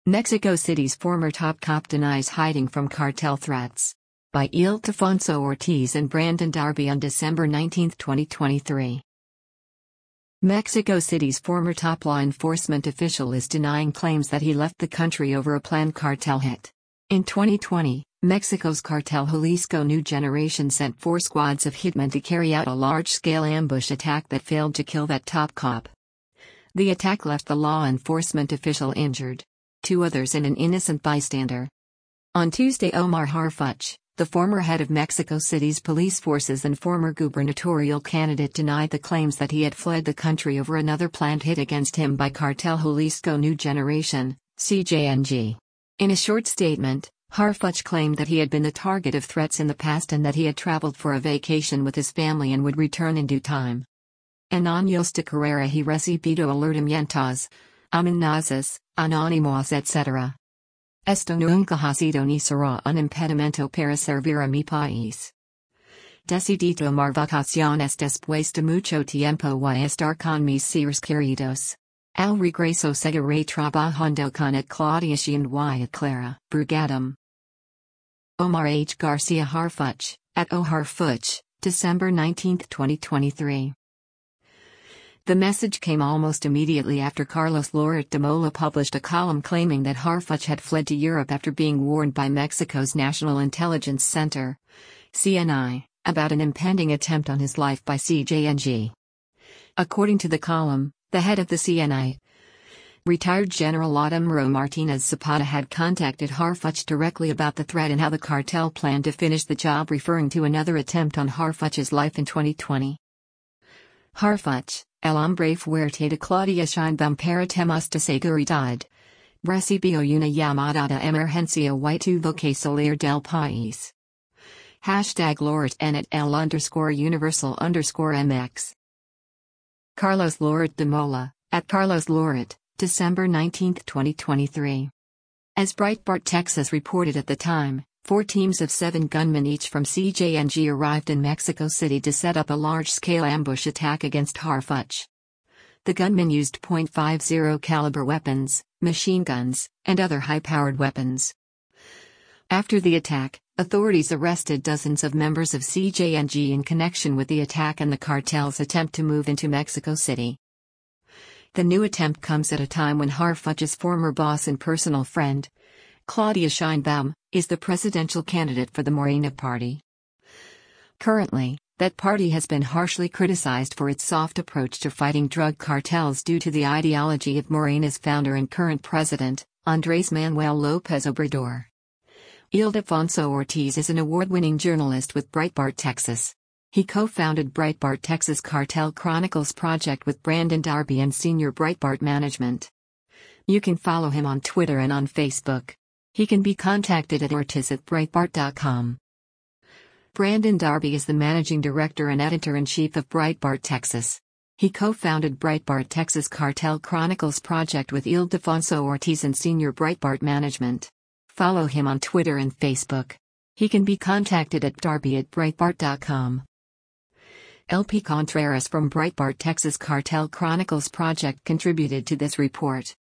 Mexico City's former top cop denies hiding from cartel threats. By Ildefonso Ortiz and Brandon Darby on December 19, 2023. Mexico City's former top law enforcement official is denying claims that he left the country over a planned cartel hit. In 2020, Mexico's cartel Jalisco New Generation sent 4 squads of hitmen to carry out a large-scale ambush attack that failed to kill that top cop. The attack left the law enforcement official injured. 2 others and an innocent bystander. On Tuesday, Omar Harfuch, the former head of Mexico City's police forces and former gubernatorial candidate, denied the claims that he had fled the country over another planned hit against him by cartel Jalisco New Generation, CJNG. In a short statement, Harfuch claimed that he had been the target of threats in the past and that he had traveled for a vacation with his family and would return in due time. En años de carrera he recibido alertamientos, amenazas, anónimos etc. Esto nunca ha sido ni será un impedimento para servir a mi país. Decidí tomar vacaciones después de mucho tiempo y estar con mis seres queridos. Al regreso seguiré trabajando con Claudia Sheinbaum y Clara Brugada. Omar H. Garcia Harfuch, at O Harfuch, December 19, 2023. The message came almost immediately after Carlos Loret de Mola published a column claiming that Harfuch had fled to Europe after being warned by Mexico's National Intelligence Center, CNI, about an impending attempt on his life by CJNG. According to the column, the head of the CNI, retired General Autumnaro Martinez Zapata, had contacted Harfuch directly about the threat and how the cartel planned to finish the job, referring to another attempt on Harfuch's life in 2020. Harfuch, el hombre fuerte de Claudia Sheinbaum para temas de seguridad, recibió una llamada de emergencia y tuvo que salir del país. #LoretNet L_universal_MX. Carlos Loret de Mola, at Carlos Loret, December 19, 2023. As Breitbart Texas reported at the time, 4 teams of 7 gunmen each from CJNG arrived in Mexico City to set up a large-scale ambush attack against Harfuch. The gunmen used .50 caliber weapons, machine guns, and other high-powered weapons. After the attack, authorities arrested dozens of members of CJNG in connection with the attack and the cartel's attempt to move into Mexico City. The new attempt comes at a time when Harfuch's former boss and personal friend, Claudia Sheinbaum, is the presidential candidate for the Morena party. Currently, that party has been harshly criticized for its soft approach to fighting drug cartels due to the ideology of Morena's founder and current president, Andrés Manuel López Obrador. Ildefonso Ortiz is an award-winning journalist with Breitbart Texas. He co-founded Breitbart Texas Cartel Chronicles project with Brandon Darby and senior Breitbart management. You can follow him on Twitter and on Facebook. He can be contacted at ortiz@breitbart.com. Brandon Darby is the managing director and editor-in-chief of Breitbart Texas. He co-founded Breitbart Texas Cartel Chronicles project with Ildefonso Ortiz and senior Breitbart management. Follow him on Twitter and Facebook. He can be contacted at darby@breitbart.com. LP Contreras from Breitbart Texas Cartel Chronicles project contributed to this report.